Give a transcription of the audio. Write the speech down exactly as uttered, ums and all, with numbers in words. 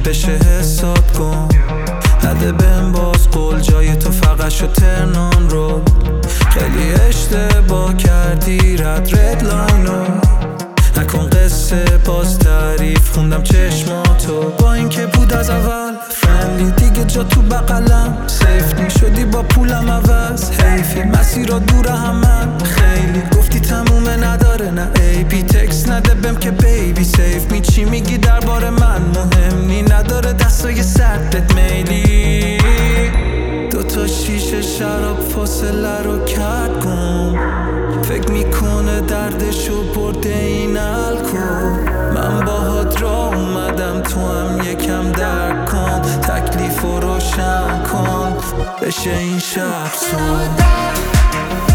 بشه حساب کن. نده بهم باز قول جای تو فقط شو ترنان رو. خیلی اشتباه کردی رد رد لاینو. نکن قصه باز تعریف خوندم چشماتو. با این که بود از اول فرندلی دیگه جا تو بقلم. سیفتی شدی با پولم عوض. حیفی مسیرها دور همن. خیلی گفتی تمومه نداره نه ای پی تکس نده بهم که بیبی سیف می. چی میگی درباره من مهم نی. نداره دستای سردت میلی. دوتا شیشه شراب فاصله رو کرد گم. فکر میکنه دردشو برده این الکل. من باهات را اومدم تو هم یکم درک کن. تکلیف رو روشن کن بشه این شب سون.